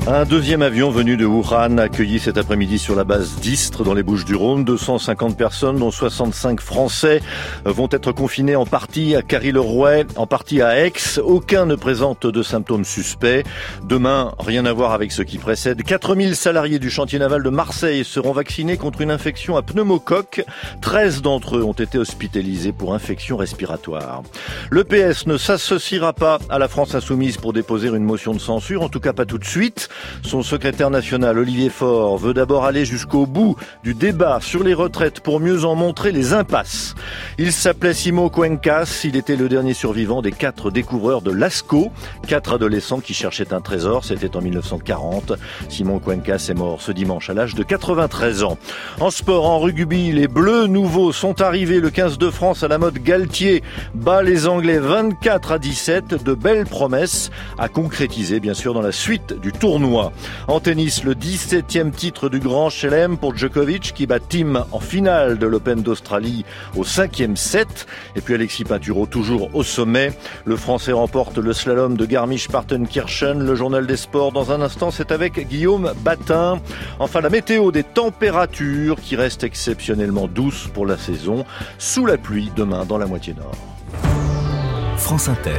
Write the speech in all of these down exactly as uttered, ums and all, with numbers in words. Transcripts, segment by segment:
Un deuxième avion venu de Wuhan accueilli cet après-midi sur la base d'Istres dans les Bouches-du-Rhône. deux cent cinquante personnes, dont soixante-cinq Français, vont être confinés en partie à Carry-le-Rouet, en partie à Aix. Aucun ne présente de symptômes suspects. Demain, rien à voir avec ce qui précède. quatre mille salariés du chantier naval de Marseille seront vaccinés contre une infection à pneumocoque. treize d'entre eux ont été hospitalisés pour infection respiratoire. Le P S ne s'associera pas à la France insoumise pour déposer une motion de censure, en tout cas pas tout de suite. Son secrétaire national, Olivier Faure, veut d'abord aller jusqu'au bout du débat sur les retraites pour mieux en montrer les impasses. Il s'appelait Simon Cuencas, il était le dernier survivant des quatre découvreurs de Lascaux, quatre adolescents qui cherchaient un trésor, c'était en mille neuf cent quarante. Simon Cuencas est mort ce dimanche à l'âge de quatre-vingt-treize ans. En sport, en rugby, les Bleus nouveaux sont arrivés. Le quinze de France à la mode Galtier bat les Anglais vingt-quatre à dix-sept. De belles promesses à concrétiser, bien sûr, dans la suite du tournoi. En tennis, le dix-septième titre du Grand Chelem pour Djokovic qui bat Thiem en finale de l'Open d'Australie au cinquième set. Et puis Alexis Pinturo toujours au sommet. Le Français remporte le slalom de Garmisch-Partenkirchen. Le journal des sports dans un instant, c'est avec Guillaume Batin. Enfin, la météo des températures qui restent exceptionnellement douces pour la saison. Sous la pluie demain dans la moitié nord. France Inter.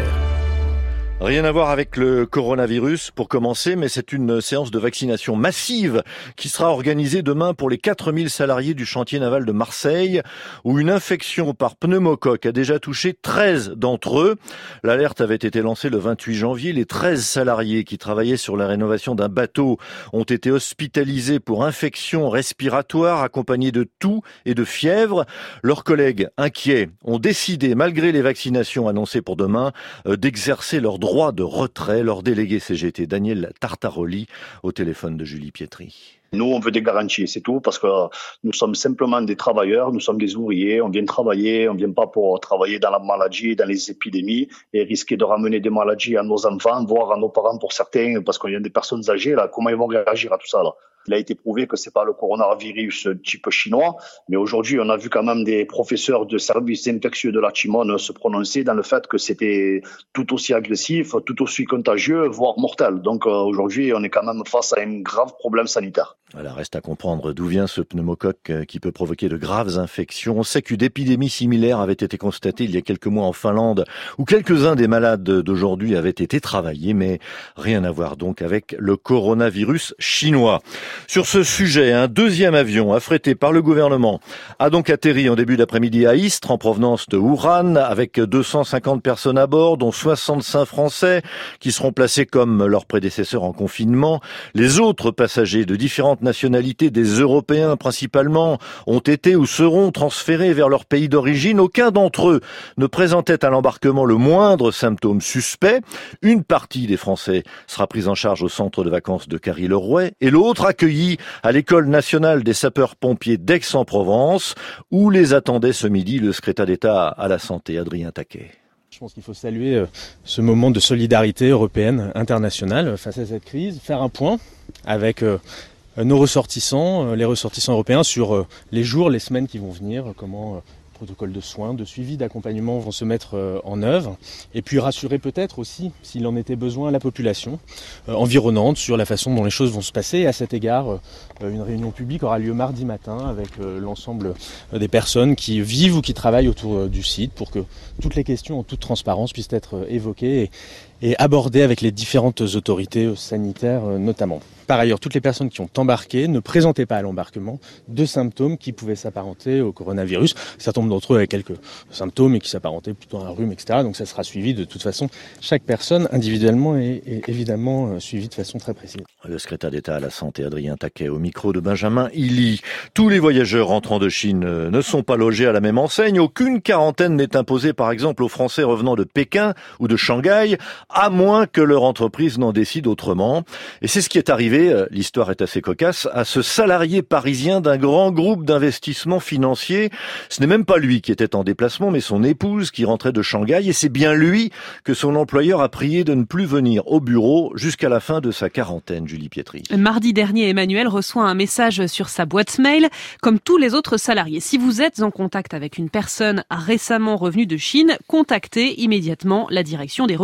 Rien à voir avec le coronavirus pour commencer, mais c'est une séance de vaccination massive qui sera organisée demain pour les quatre mille salariés du chantier naval de Marseille, où une infection par pneumocoque a déjà touché treize d'entre eux. L'alerte avait été lancée le vingt-huit janvier. Les treize salariés qui travaillaient sur la rénovation d'un bateau ont été hospitalisés pour infection respiratoire accompagnée de toux et de fièvre. Leurs collègues, inquiets, ont décidé, malgré les vaccinations annoncées pour demain, d'exercer leur droit droit de retrait. Leur délégué C G T, Daniel Tartaroli, au téléphone de Julie Pietri. Nous, on veut des garanties, c'est tout, parce que nous sommes simplement des travailleurs, nous sommes des ouvriers, on vient travailler, on vient pas pour travailler dans la maladie, dans les épidémies, et risquer de ramener des maladies à nos enfants, voire à nos parents pour certains, parce qu'il y a des personnes âgées, là, comment ils vont réagir à tout ça, là? Il a été prouvé que c'est pas le coronavirus type chinois, mais aujourd'hui, on a vu quand même des professeurs de services infectieux de la Timone se prononcer dans le fait que c'était tout aussi agressif, tout aussi contagieux, voire mortel. Donc, euh, aujourd'hui, on est quand même face à un grave problème sanitaire. Voilà, reste à comprendre d'où vient ce pneumocoque qui peut provoquer de graves infections. On sait qu'une épidémie similaire avait été constatée il y a quelques mois en Finlande, où quelques-uns des malades d'aujourd'hui avaient été travaillés, mais rien à voir donc avec le coronavirus chinois. Sur ce sujet, un deuxième avion affrété par le gouvernement a donc atterri en début d'après-midi à Istres, en provenance de Wuhan, avec deux cent cinquante personnes à bord, dont soixante-cinq Français, qui seront placés comme leurs prédécesseurs en confinement. Les autres passagers de différentes nationalités, des Européens principalement, ont été ou seront transférés vers leur pays d'origine. Aucun d'entre eux ne présentait à l'embarquement le moindre symptôme suspect. Une partie des Français sera prise en charge au centre de vacances de Carry-le-Rouet et l'autre accueilli à l'École nationale des sapeurs-pompiers d'Aix-en-Provence, où les attendait ce midi le secrétaire d'État à la Santé, Adrien Taquet. Je pense qu'il faut saluer ce moment de solidarité européenne, internationale, face à cette crise, faire un point avec nos ressortissants, les ressortissants européens, sur les jours, les semaines qui vont venir, comment protocoles de soins, de suivi, d'accompagnement vont se mettre en œuvre, et puis rassurer peut-être aussi, s'il en était besoin, la population euh, environnante sur la façon dont les choses vont se passer. Et à cet égard, euh, une réunion publique aura lieu mardi matin avec euh, l'ensemble des personnes qui vivent ou qui travaillent autour euh, du site, pour que toutes les questions en toute transparence puissent être euh, évoquées et, et abordées avec les différentes autorités euh, sanitaires euh, notamment. Par ailleurs, toutes les personnes qui ont embarqué ne présentaient pas à l'embarquement de symptômes qui pouvaient s'apparenter au coronavirus. Certains d'entre eux avaient quelques symptômes et qui s'apparentaient plutôt à un rhume, et cetera. Donc ça sera suivi de toute façon. Chaque personne individuellement est, est évidemment suivie de façon très précise. Le secrétaire d'État à la Santé, Adrien Taquet, au micro de Benjamin Illy. Tous les voyageurs rentrant de Chine ne sont pas logés à la même enseigne. Aucune quarantaine n'est imposée, par exemple, aux Français revenant de Pékin ou de Shanghai, à moins que leur entreprise n'en décide autrement. Et c'est ce qui est arrivé, l'histoire est assez cocasse, à ce salarié parisien d'un grand groupe d'investissement financier. Ce n'est même pas lui qui était en déplacement, mais son épouse qui rentrait de Shanghai, et c'est bien lui que son employeur a prié de ne plus venir au bureau jusqu'à la fin de sa quarantaine, Julie Pietri. Mardi dernier, Emmanuel reçoit un message sur sa boîte mail, comme tous les autres salariés. Si vous êtes en contact avec une personne récemment revenue de Chine, contactez immédiatement la direction des ressources humaines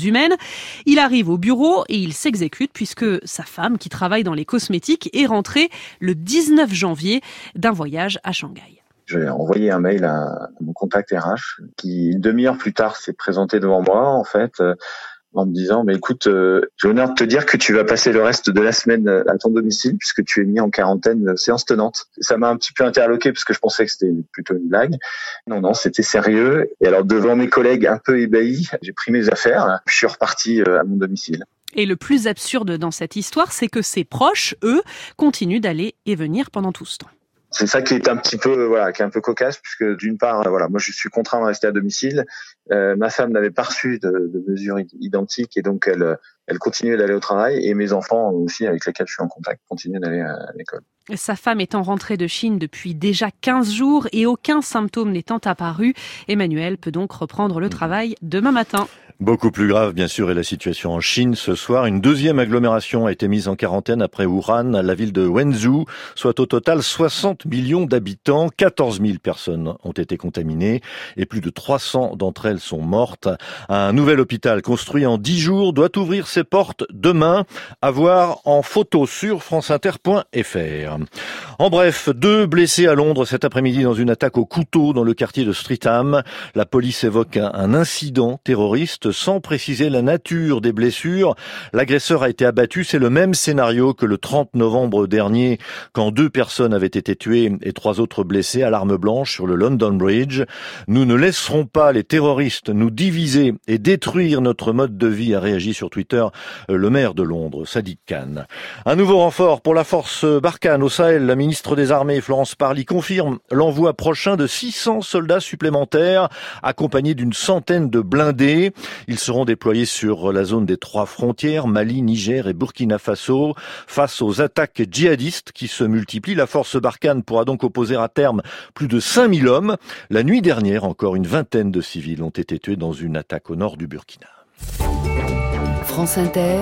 humaines. Il arrive au bureau et il s'exécute puisque sa femme, qui travaille dans les cosmétiques, est rentrée le dix-neuf janvier d'un voyage à Shanghai. J'ai envoyé un mail à mon contact R H qui, une demi-heure plus tard, s'est présenté devant moi, en fait, euh, en me disant, mais écoute, euh, j'ai l'honneur de te dire que tu vas passer le reste de la semaine à ton domicile puisque tu es mis en quarantaine séance tenante. Ça m'a un petit peu interloqué parce que je pensais que c'était plutôt une blague. Non, non, c'était sérieux. Et alors, devant mes collègues un peu ébahis, j'ai pris mes affaires, je suis reparti à mon domicile. Et le plus absurde dans cette histoire, c'est que ses proches, eux, continuent d'aller et venir pendant tout ce temps. C'est ça qui est un petit peu, voilà, qui est un peu cocasse, puisque d'une part, voilà, moi je suis contraint de rester à domicile. Euh, ma femme n'avait pas reçu de, de mesures identiques et donc elle, elle continuait d'aller au travail. Et mes enfants aussi, avec lesquels je suis en contact, continuent d'aller à l'école. Sa femme étant rentrée de Chine depuis déjà quinze jours et aucun symptôme n'étant apparu, Emmanuel peut donc reprendre le travail demain matin. Beaucoup plus grave, bien sûr, est la situation en Chine. Ce soir, une deuxième agglomération a été mise en quarantaine après Wuhan, la ville de Wenzhou, soit au total soixante millions d'habitants. quatorze mille personnes ont été contaminées et plus de trois cents d'entre elles sont mortes. Un nouvel hôpital construit en dix jours doit ouvrir ses portes demain. À voir en photo sur franceinter point f r. En bref, deux blessés à Londres cet après-midi dans une attaque au couteau dans le quartier de Streatham. La police évoque un incident terroriste sans préciser la nature des blessures. L'agresseur a été abattu. C'est le même scénario que le trente novembre dernier, quand deux personnes avaient été tuées et trois autres blessées à l'arme blanche sur le London Bridge. Nous ne laisserons pas les terroristes nous diviser et détruire notre mode de vie, a réagi sur Twitter le maire de Londres, Sadiq Khan. Un nouveau renfort pour la force Barkhane au Sahel. La ministre des Armées, Florence Parly, confirme l'envoi prochain de six cents soldats supplémentaires, accompagnés d'une centaine de blindés. Ils seront déployés sur la zone des trois frontières, Mali, Niger et Burkina Faso. Face aux attaques djihadistes qui se multiplient, la force Barkhane pourra donc opposer à terme plus de cinq mille hommes. La nuit dernière, encore une vingtaine de civils ont été tués dans une attaque au nord du Burkina. France Inter,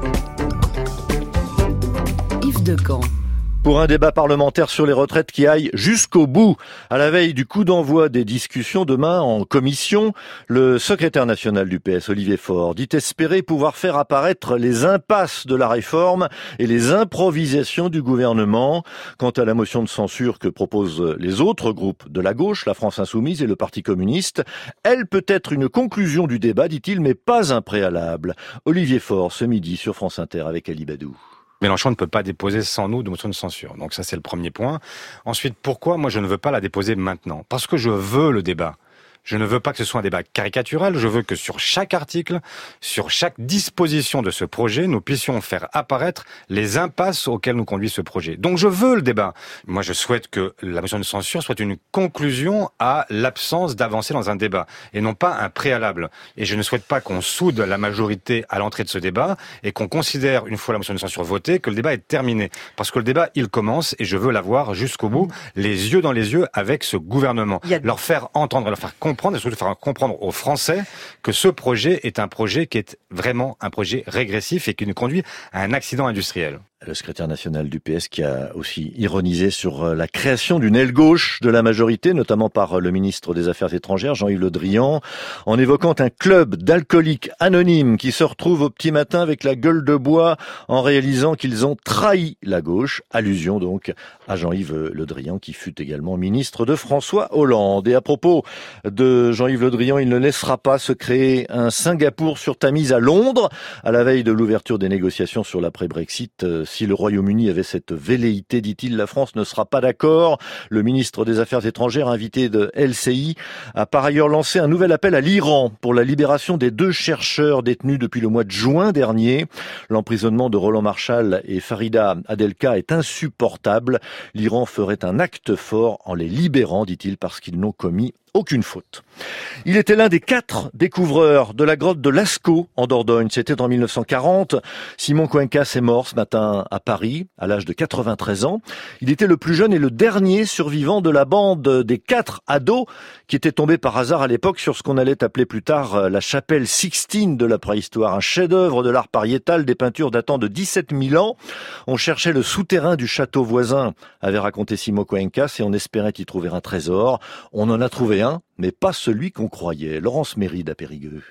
Yves Decamp. Pour un débat parlementaire sur les retraites qui aille jusqu'au bout. À la veille du coup d'envoi des discussions demain en commission, le secrétaire national du P S, Olivier Faure, dit espérer pouvoir faire apparaître les impasses de la réforme et les improvisations du gouvernement. Quant à la motion de censure que proposent les autres groupes de la gauche, la France Insoumise et le Parti communiste, elle peut être une conclusion du débat, dit-il, mais pas un préalable. Olivier Faure, ce midi sur France Inter avec Ali Badou. Mélenchon ne peut pas déposer sans nous de motion de censure. Donc ça, c'est le premier point. Ensuite, pourquoi moi je ne veux pas la déposer maintenant ? Parce que je veux le débat. Je ne veux pas que ce soit un débat caricatural, je veux que sur chaque article, sur chaque disposition de ce projet, nous puissions faire apparaître les impasses auxquelles nous conduit ce projet. Donc je veux le débat. Moi je souhaite que la motion de censure soit une conclusion à l'absence d'avancée dans un débat, et non pas un préalable. Et je ne souhaite pas qu'on soude la majorité à l'entrée de ce débat, et qu'on considère, une fois la motion de censure votée, que le débat est terminé. Parce que le débat, il commence, et je veux l'avoir jusqu'au bout, les yeux dans les yeux avec ce gouvernement. A... Leur faire entendre, leur faire comprendre, comprendre et surtout faire comprendre aux Français que ce projet est un projet qui est vraiment un projet régressif et qui nous conduit à un accident industriel. Le secrétaire national du P S qui a aussi ironisé sur la création d'une aile gauche de la majorité, notamment par le ministre des Affaires étrangères, Jean-Yves Le Drian, en évoquant un club d'alcooliques anonymes qui se retrouvent au petit matin avec la gueule de bois en réalisant qu'ils ont trahi la gauche. Allusion donc à Jean-Yves Le Drian qui fut également ministre de François Hollande. Et à propos de Jean-Yves Le Drian, il ne laissera pas se créer un Singapour sur Tamise à Londres à la veille de l'ouverture des négociations sur l'après-Brexit. Si le Royaume-Uni avait cette velléité, dit-il, la France ne sera pas d'accord. Le ministre des Affaires étrangères, invité de L C I, a par ailleurs lancé un nouvel appel à l'Iran pour la libération des deux chercheurs détenus depuis le mois de juin dernier. L'emprisonnement de Roland Marshall et Farida Adelka est insupportable. L'Iran ferait un acte fort en les libérant, dit-il, parce qu'ils n'ont commis aucune faute. Il était l'un des quatre découvreurs de la grotte de Lascaux en Dordogne. C'était en mille neuf cent quarante. Simon Coincas est mort ce matin à Paris, à l'âge de quatre-vingt-treize ans. Il était le plus jeune et le dernier survivant de la bande des quatre ados qui étaient tombés par hasard à l'époque sur ce qu'on allait appeler plus tard la chapelle Sixtine de la préhistoire. Un chef-d'œuvre de l'art pariétal, des peintures datant de dix-sept mille ans. On cherchait le souterrain du château voisin, avait raconté Simon Coincas, et on espérait y trouver un trésor. On en a trouvé un, mais pas celui qu'on croyait. Laurence Méride à Périgueux.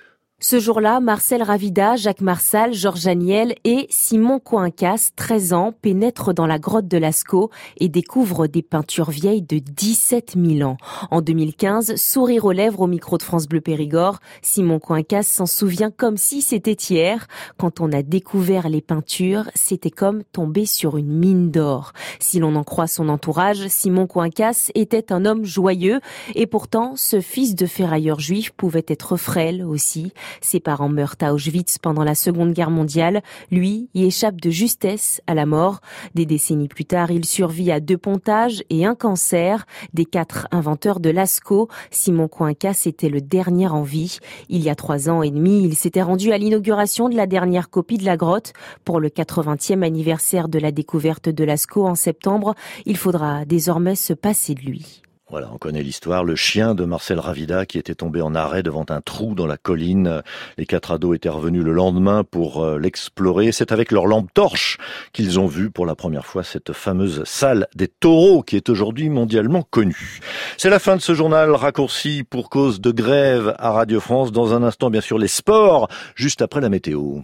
Ce jour-là, Marcel Ravida, Jacques Marsal, Georges Aniel et Simon Coincas, treize ans, pénètrent dans la grotte de Lascaux et découvrent des peintures vieilles de dix-sept mille ans. En deux mille quinze, sourire aux lèvres au micro de France Bleu Périgord, Simon Coincas s'en souvient comme si c'était hier. Quand on a découvert les peintures, c'était comme tomber sur une mine d'or. Si l'on en croit son entourage, Simon Coincas était un homme joyeux et pourtant, ce fils de ferrailleur juif pouvait être frêle aussi. Ses parents meurent à Auschwitz pendant la Seconde Guerre mondiale. Lui y échappe de justesse à la mort. Des décennies plus tard, il survit à deux pontages et un cancer. Des quatre inventeurs de Lascaux, Simon Coincas était le dernier en vie. Il y a trois ans et demi, il s'était rendu à l'inauguration de la dernière copie de la grotte. Pour le quatre-vingtième anniversaire de la découverte de Lascaux en septembre, il faudra désormais se passer de lui. Voilà, on connaît l'histoire. Le chien de Marcel Ravida qui était tombé en arrêt devant un trou dans la colline. Les quatre ados étaient revenus le lendemain pour l'explorer. C'est avec leur lampe torche qu'ils ont vu pour la première fois cette fameuse salle des taureaux qui est aujourd'hui mondialement connue. C'est la fin de ce journal raccourci pour cause de grève à Radio France. Dans un instant, bien sûr, les sports, juste après la météo.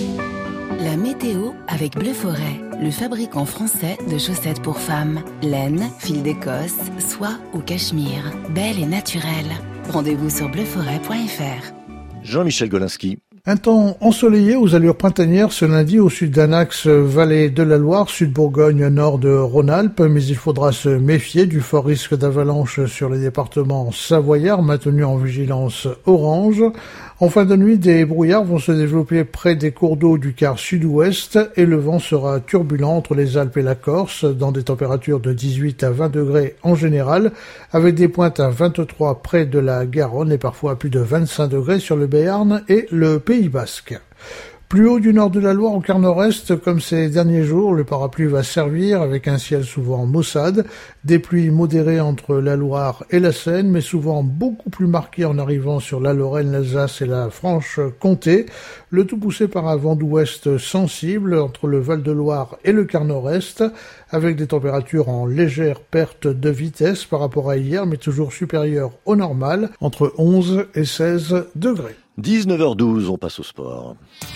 La météo avec Bleu Forêt, le fabricant français de chaussettes pour femmes. Laine, fil d'Écosse, soie ou cachemire. Belle et naturelle. Rendez-vous sur bleu forêt point f r. Jean-Michel Golinski. Un temps ensoleillé aux allures printanières ce lundi au sud d'un axe vallée de la Loire, sud Bourgogne, nord de Rhône-Alpes, mais il faudra se méfier du fort risque d'avalanche sur les départements savoyards maintenus en vigilance orange. En fin de nuit, des brouillards vont se développer près des cours d'eau du quart sud-ouest et le vent sera turbulent entre les Alpes et la Corse dans des températures de dix-huit à vingt degrés en général, avec des pointes à vingt-trois près de la Garonne et parfois à plus de vingt-cinq degrés sur le Béarn et le Pays Basque. Plus haut du nord de la Loire au quart nord-est, comme ces derniers jours, le parapluie va servir avec un ciel souvent maussade, des pluies modérées entre la Loire et la Seine, mais souvent beaucoup plus marquées en arrivant sur la Lorraine, l'Alsace et la Franche-Comté, le tout poussé par un vent d'ouest sensible entre le Val-de-Loire et le quart nord-est, avec des températures en légère perte de vitesse par rapport à hier, mais toujours supérieures au normal, entre onze et seize degrés. dix-neuf heures douze, on passe au sport.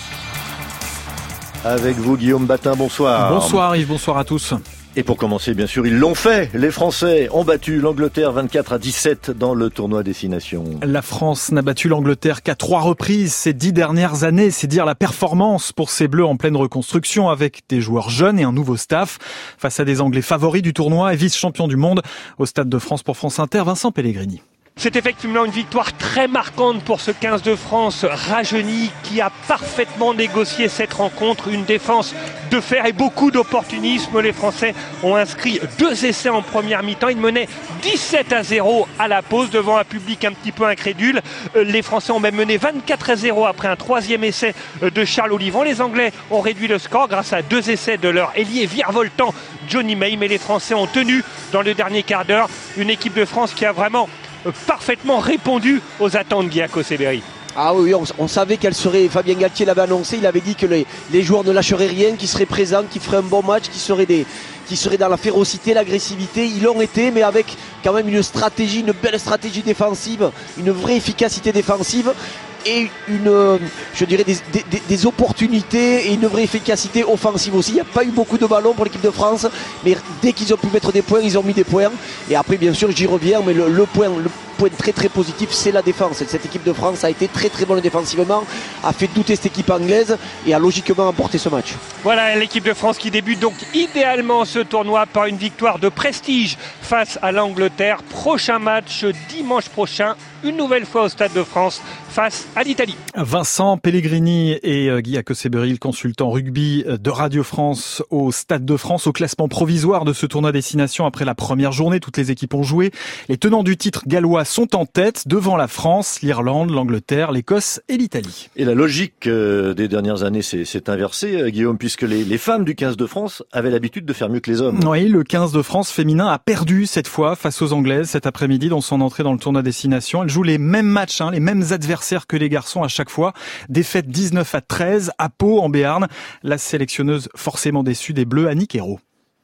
Avec vous, Guillaume Batin, bonsoir. Bonsoir Yves, bonsoir à tous. Et pour commencer, bien sûr, ils l'ont fait. Les Français ont battu l'Angleterre vingt-quatre à dix-sept dans le tournoi Destination. La France n'a battu l'Angleterre qu'à trois reprises ces dix dernières années. C'est dire la performance pour ces Bleus en pleine reconstruction avec des joueurs jeunes et un nouveau staff. Face à des Anglais favoris du tournoi et vice-champions du monde. Au Stade de France pour France Inter, Vincent Pellegrini. C'est effectivement une victoire très marquante pour ce quinze de France rajeuni qui a parfaitement négocié cette rencontre. Une défense de fer et beaucoup d'opportunisme. Les Français ont inscrit deux essais en première mi-temps. Ils menaient dix-sept à zéro à la pause devant un public un petit peu incrédule. Les Français ont même mené vingt-quatre à zéro après un troisième essai de Charles Olivon. Les Anglais ont réduit le score grâce à deux essais de leur ailier virevoltant Johnny May. Mais les Français ont tenu dans le dernier quart d'heure. Une équipe de France qui a vraiment parfaitement répondu aux attentes de Guy Seberi. Ah oui, on, on savait qu'elle serait, Fabien Galtier l'avait annoncé, il avait dit que les, les joueurs ne lâcheraient rien, qu'ils seraient présents, qu'ils feraient un bon match, qu'ils seraient, des, qu'ils seraient dans la férocité, l'agressivité. Ils l'ont été, mais avec quand même une stratégie, une belle stratégie défensive, une vraie efficacité défensive et une, je dirais, des, des, des opportunités et une vraie efficacité offensive aussi. Il n'y a pas eu beaucoup de ballons pour l'équipe de France, mais dès qu'ils ont pu mettre des points, ils ont mis des points. Et après, bien sûr, j'y reviens, mais le, le point... Le, point très très positif, c'est la défense. Cette équipe de France a été très très bonne défensivement, a fait douter cette équipe anglaise et a logiquement emporté ce match. Voilà l'équipe de France qui débute donc idéalement ce tournoi par une victoire de prestige face à l'Angleterre. Prochain match dimanche prochain, une nouvelle fois au Stade de France face à l'Italie. Vincent Pellegrini et Guy Seberi, le consultant rugby de Radio France au Stade de France, au classement provisoire de ce tournoi Destination après la première journée. Toutes les équipes ont joué. Les tenants du titre gallois sont en tête devant la France, l'Irlande, l'Angleterre, l'Écosse et l'Italie. Et la logique des dernières années s'est, s'est inversée, Guillaume, puisque les, les femmes du quinze de France avaient l'habitude de faire mieux que les hommes. Oui, le quinze de France féminin a perdu cette fois face aux Anglaises cet après-midi dans son entrée dans le tournoi Destination. Elle joue les mêmes matchs, hein, les mêmes adversaires que les garçons à chaque fois. Défaite dix-neuf à treize à Pau en Béarn. La sélectionneuse forcément déçue des Bleus, Annick Hérault.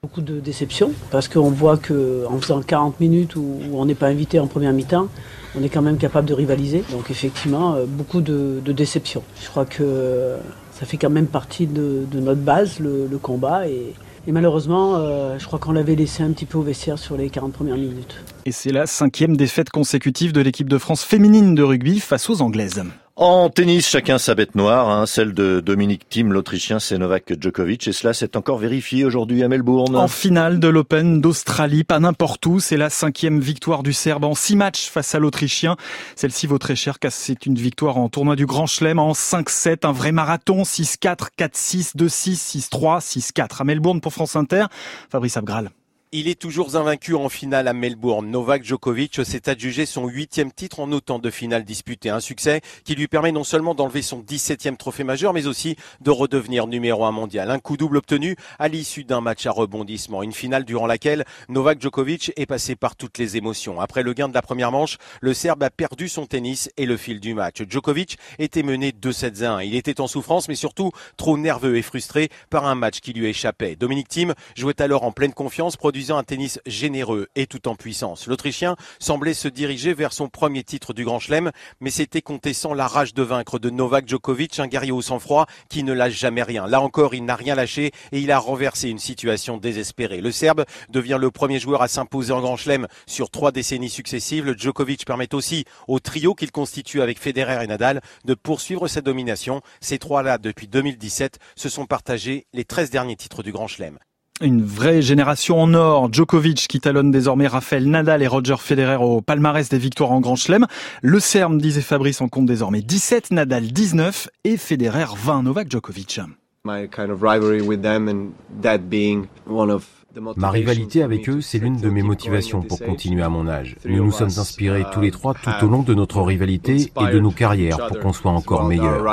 Beaucoup de déception parce qu'on voit qu'en faisant quarante minutes où on n'est pas invité en première mi-temps, on est quand même capable de rivaliser. Donc effectivement, beaucoup de, de déception. Je crois que ça fait quand même partie de, de notre base, le, le combat. Et, et malheureusement, euh, je crois qu'on l'avait laissé un petit peu au vestiaire sur les quarante premières minutes. Et c'est la cinquième défaite consécutive de l'équipe de France féminine de rugby face aux Anglaises. En tennis, chacun sa bête noire, hein, celle de Dominic Thiem, l'Autrichien, c'est Novak Djokovic, et cela s'est encore vérifié aujourd'hui à Melbourne. En finale de l'Open d'Australie, pas n'importe où, c'est la cinquième victoire du Serbe en six matchs face à l'Autrichien. Celle-ci vaut très cher car c'est une victoire en tournoi du Grand Chelem en cinq sept, un vrai marathon, six quatre, quatre six, deux six, six trois, six quatre. À Melbourne pour France Inter, Fabrice Abgral. Il est toujours invaincu en finale à Melbourne. Novak Djokovic s'est adjugé son huitième titre en autant de finales disputées. Un succès qui lui permet non seulement d'enlever son dix-septième trophée majeur, mais aussi de redevenir numéro un mondial. Un coup double obtenu à l'issue d'un match à rebondissement. Une finale durant laquelle Novak Djokovic est passé par toutes les émotions. Après le gain de la première manche, le Serbe a perdu son tennis et le fil du match. Djokovic était mené deux sept à un. Il était en souffrance, mais surtout trop nerveux et frustré par un match qui lui échappait. Dominic Thiem jouait alors en pleine confiance, produisant un tennis généreux et tout en puissance. L'Autrichien semblait se diriger vers son premier titre du Grand Chelem, mais c'était contestant la rage de vaincre de Novak Djokovic, un guerrier au sang-froid qui ne lâche jamais rien. Là encore, il n'a rien lâché et il a renversé une situation désespérée. Le Serbe devient le premier joueur à s'imposer en Grand Chelem sur trois décennies successives. Le Djokovic permet aussi au trio qu'il constitue avec Federer et Nadal de poursuivre sa domination. Ces trois-là, depuis deux mille dix-sept, se sont partagés les treize derniers titres du Grand Chelem. Une vraie génération en or. Djokovic qui talonne désormais Rafael Nadal et Roger Federer au palmarès des victoires en Grand Chelem. Le Serbe, disait Fabrice, en compte désormais dix-sept, Nadal dix-neuf et Federer vingt. Novak Djokovic. My kind of rivalry with them and that being one of Ma rivalité avec eux, c'est l'une de mes motivations pour continuer à mon âge. Nous nous sommes inspirés tous les trois tout au long de notre rivalité et de nos carrières pour qu'on soit encore meilleurs.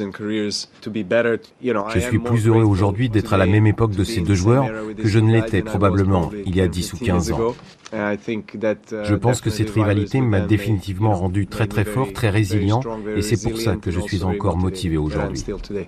Je suis plus heureux aujourd'hui d'être à la même époque de ces deux joueurs que je ne l'étais probablement il y a dix ou quinze ans. Je pense que cette rivalité m'a définitivement rendu très très fort, très résilient et c'est pour ça que je suis encore motivé aujourd'hui.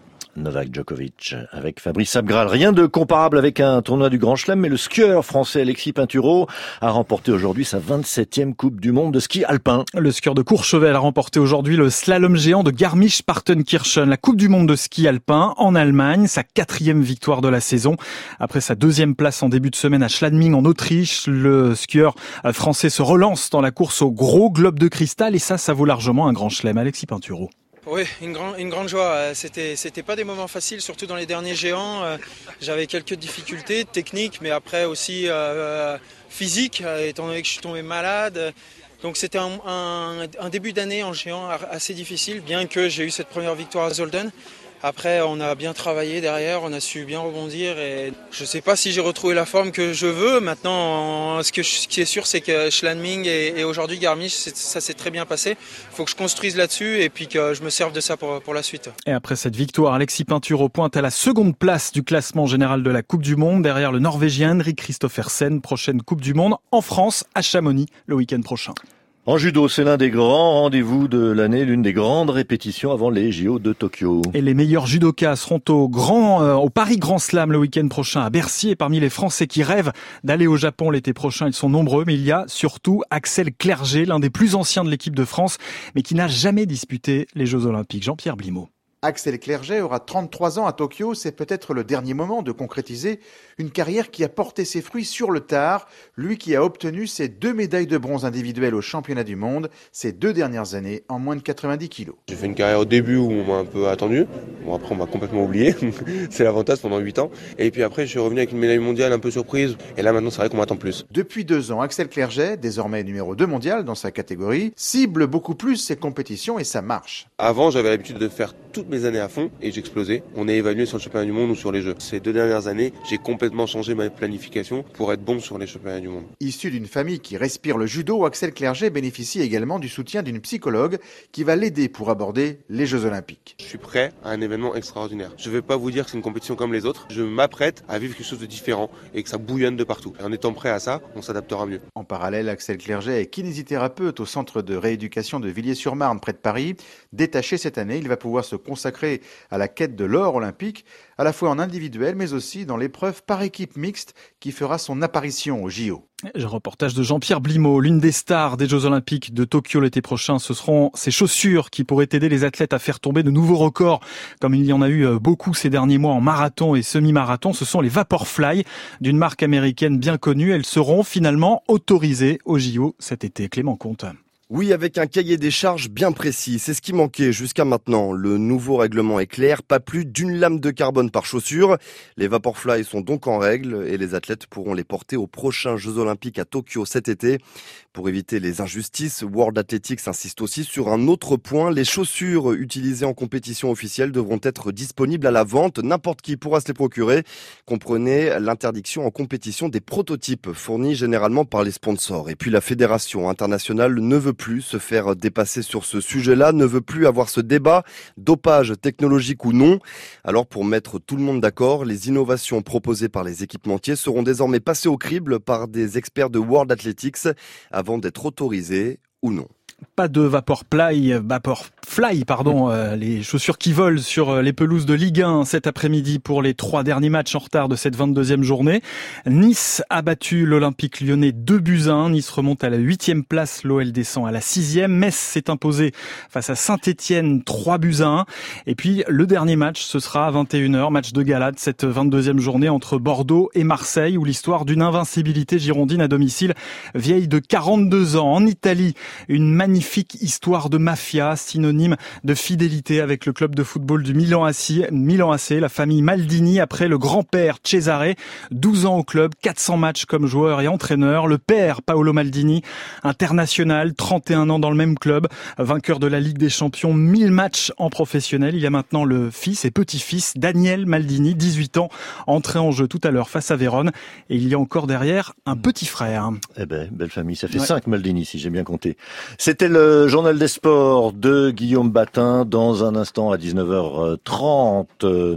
Novak Djokovic avec Fabrice Abgral. Rien de comparable avec un tournoi du Grand Chelem, mais le skieur français Alexis Pinturault a remporté aujourd'hui sa vingt-septième Coupe du Monde de ski alpin. Le skieur de Courchevel a remporté aujourd'hui le slalom géant de Garmisch-Partenkirchen, la Coupe du Monde de ski alpin en Allemagne, sa quatrième victoire de la saison. Après sa deuxième place en début de semaine à Schladming en Autriche, le skieur français se relance dans la course au gros globe de cristal et ça, ça vaut largement un Grand Chelem. Alexis Pinturault. Oui, une, grand, une grande joie. C'était, c'était pas des moments faciles, surtout dans les derniers géants. J'avais quelques difficultés techniques, mais après aussi euh, physiques, étant donné que je suis tombé malade. Donc c'était un, un, un début d'année en géant assez difficile, bien que j'ai eu cette première victoire à Zolden. Après, on a bien travaillé derrière, on a su bien rebondir et je ne sais pas si j'ai retrouvé la forme que je veux. Maintenant, ce, que je, ce qui est sûr, c'est que Schladming et, et aujourd'hui Garmisch, ça s'est très bien passé. Il faut que je construise là-dessus et puis que je me serve de ça pour, pour la suite. Et après cette victoire, Alexis Pinturault pointe à la seconde place du classement général de la Coupe du Monde, derrière le Norvégien Henrik Kristoffersen. Prochaine Coupe du Monde en France, à Chamonix, le week-end prochain. En judo, c'est l'un des grands rendez-vous de l'année, l'une des grandes répétitions avant les J O de Tokyo. Et les meilleurs judokas seront au grand, euh, au Paris Grand Slam le week-end prochain à Bercy. Et parmi les Français qui rêvent d'aller au Japon l'été prochain, ils sont nombreux, mais il y a surtout Axel Clerget, l'un des plus anciens de l'équipe de France, mais qui n'a jamais disputé les Jeux Olympiques. Jean-Pierre Blimaud. Axel Clerget aura trente-trois ans à Tokyo, c'est peut-être le dernier moment de concrétiser une carrière qui a porté ses fruits sur le tard, lui qui a obtenu ses deux médailles de bronze individuelles au championnat du monde ces deux dernières années en moins de quatre-vingt-dix kilos. J'ai fait une carrière au début où on m'a un peu attendu, bon après on m'a complètement oublié, c'est l'avantage pendant huit ans, et puis après je suis revenu avec une médaille mondiale un peu surprise, et là maintenant c'est vrai qu'on m'attend plus. Depuis deux ans, Axel Clerget, désormais numéro deux mondial dans sa catégorie, cible beaucoup plus ses compétitions et ça marche. Avant j'avais l'habitude de faire toutes mes années à fond et j'explosais. On est évalué sur le championnat du monde ou sur les Jeux. Ces deux dernières années, j'ai complètement changé ma planification pour être bon sur les championnats du monde. Issu d'une famille qui respire le judo, Axel Clerget bénéficie également du soutien d'une psychologue qui va l'aider pour aborder les Jeux Olympiques. Je suis prêt à un événement extraordinaire. Je ne vais pas vous dire que c'est une compétition comme les autres. Je m'apprête à vivre quelque chose de différent et que ça bouillonne de partout. Et en étant prêt à ça, on s'adaptera mieux. En parallèle, Axel Clerget est kinésithérapeute au centre de rééducation de Villiers-sur-Marne près de Paris. Détaché cette année, il va pouvoir se concentrer consacrée à la quête de l'or olympique, à la fois en individuel mais aussi dans l'épreuve par équipe mixte qui fera son apparition au J O. Le reportage de Jean-Pierre Blimaud, l'une des stars des Jeux Olympiques de Tokyo l'été prochain. Ce seront ces chaussures qui pourraient aider les athlètes à faire tomber de nouveaux records, comme il y en a eu beaucoup ces derniers mois en marathon et semi-marathon. Ce sont les Vaporfly d'une marque américaine bien connue. Elles seront finalement autorisées au J O cet été. Clément Comte. Oui, avec un cahier des charges bien précis. C'est ce qui manquait jusqu'à maintenant. Le nouveau règlement est clair, pas plus d'une lame de carbone par chaussure. Les Vaporfly sont donc en règle et les athlètes pourront les porter aux prochains Jeux Olympiques à Tokyo cet été. Pour éviter les injustices, World Athletics insiste aussi sur un autre point. Les chaussures utilisées en compétition officielle devront être disponibles à la vente. N'importe qui pourra se les procurer. Comprenez l'interdiction en compétition des prototypes fournis généralement par les sponsors. Et puis la Fédération internationale ne veut plus se faire dépasser sur ce sujet-là, ne veut plus avoir ce débat, dopage technologique ou non. Alors pour mettre tout le monde d'accord, les innovations proposées par les équipementiers seront désormais passées au crible par des experts de World Athletics avant d'être autorisées ou non. Pas de Vaporfly, Vaporfly, pardon, euh, les chaussures qui volent sur les pelouses de Ligue un cet après-midi pour les trois derniers matchs en retard de cette vingt-deuxième journée. Nice a battu l'Olympique Lyonnais deux buts à un. Nice remonte à la huitième place, l'O L descend à la sixième. Metz s'est imposé face à Saint-Étienne trois buts à un. Et puis le dernier match, ce sera à vingt et une heures, match de gala de cette vingt-deuxième journée entre Bordeaux et Marseille, où l'histoire d'une invincibilité girondine à domicile vieille de quarante-deux ans. En Italie, une magnifique Magnifique histoire de mafia, synonyme de fidélité avec le club de football du Milan A C, Milan A C, la famille Maldini après le grand-père Cesare, douze ans au club, quatre cents matchs comme joueur et entraîneur. Le père Paolo Maldini, international, trente et un ans dans le même club, vainqueur de la Ligue des Champions, mille matchs en professionnel. Il y a maintenant le fils et petit-fils Daniel Maldini, dix-huit ans, entré en jeu tout à l'heure face à Vérone. Et il y a encore derrière un petit frère. Eh ben, belle famille, ça fait Ouais. cinq Maldini si j'ai bien compté. C'était le journal des sports de Guillaume Batin dans un instant à dix-neuf heures trente.